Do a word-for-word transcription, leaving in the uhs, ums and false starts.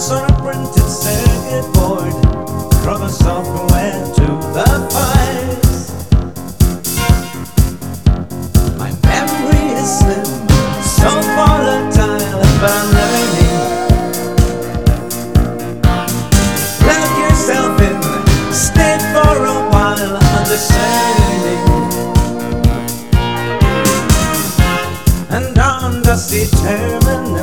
on a printed circuit board, throw the software to the files. My memory is slim, so volatile, but I'm learning. Plug yourself in, stay for a while, understanding. And on dusty terminal